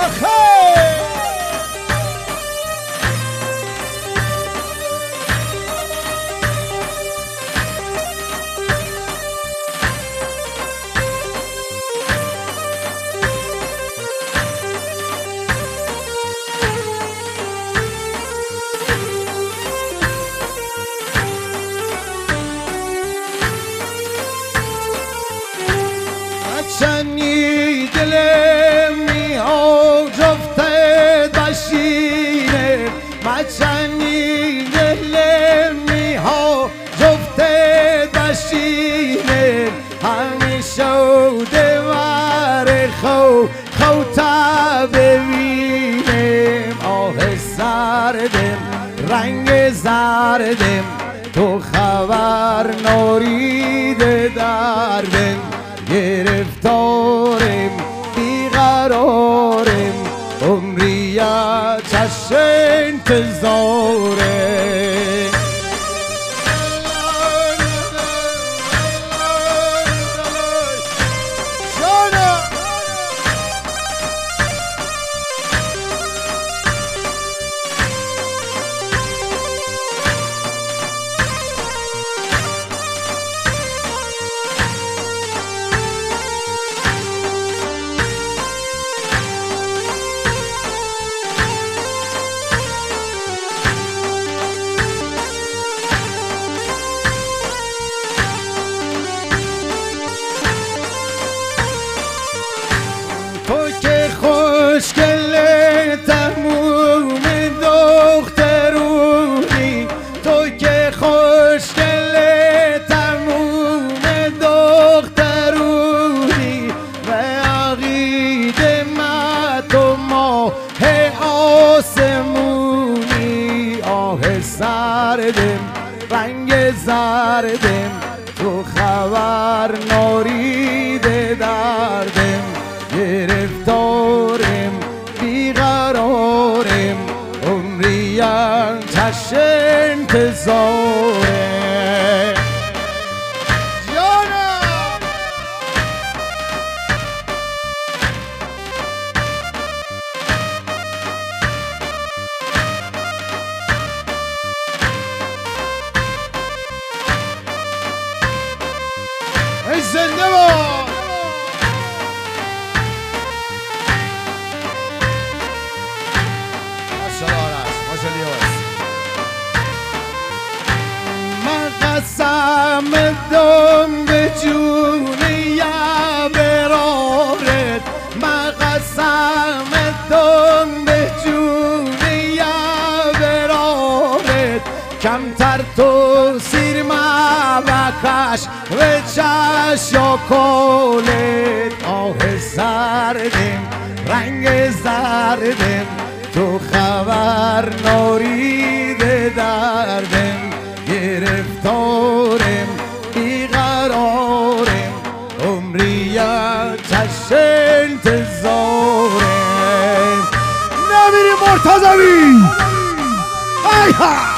چنی دلم میها جفته داشتینه مچنی دلم میها جفته داشتینه همیشه دوار خو تا ببینم آه سردم رنگ زردم تو خبر نوریده دردم گرفتارم بیقرارم عمری چشم انتظاره خوشگل تموم دخترونی تو که خوشگل تموم دخترونی و عقیده ما تو ماه آسمونی آه سردم رنگ زردم تو خبر نوریده دردم گرفتارم بیقرارم عمریم چشم انتظاره جانم ای زنده باد قسم دم به جونی برارت من قسم دم به جونی برارت کمتر تو سیر ما بکش و چش یا کولت آه زردم رنگ زردم تو خبر نوریده دردم گرفتارم بیقرارم عمریم چشم انتظارم نمیری مرتضوی ای ها